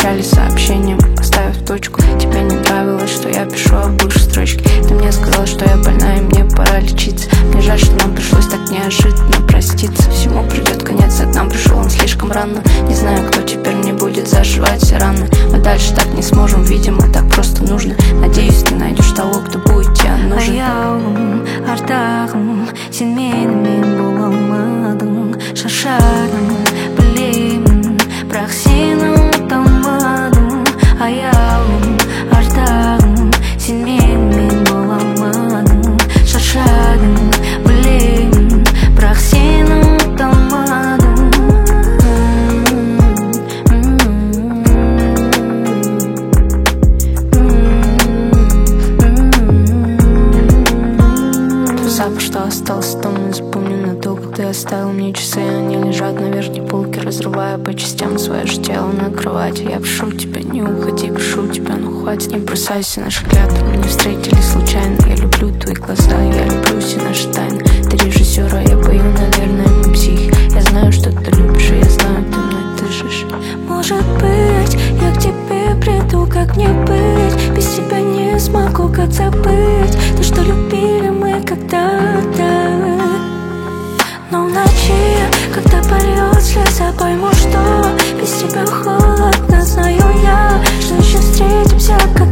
начале сообщения, поставив точку. Тебе не нравилось, что я пишу об бывшей строчке. Ты мне сказал, что я больна и мне пора лечиться. Мне жаль, что нам пришлось так неожиданно проститься. Всему придет конец, а к нам пришел он слишком рано. Не знаю, кто теперь мне будет зашивать все раны. Мы дальше так не сможем, видимо, так просто нужно. Надеюсь, ты найдешь того, кто будет тебе нужен. Артағым, сен менімен бола алмадың. Шаршадым, білемін, бірақ сені ұмыта алмадым. Аяулым, артағым, сен менімен бола алмадың. Шаршадым, білемін, бірақ сені ұмыта алмадым. Запах, что остался дома, запомню надолго. Ты оставил мне часы, они лежат на верхней полке, разрывая по частям свое же тело на кровати. Я прошу тебя, не уходи, прошу тебя, ну хватит. Не бросайся, наши клятвы мы не встретились случайно. Я люблю твои глаза, я люблю все наши тайны. Ты режиссер, а я пою, наверное, мы псих. Я знаю, что ты любишь, и я знаю, ты мной дышишь. Может быть, я к тебе приду, как мне быть. Без тебя не смогу, как забыть то, что любили мы когда-то. Но в ночи, когда польет слеза, пойму, что без тебя холодно. Знаю я, что еще встретимся.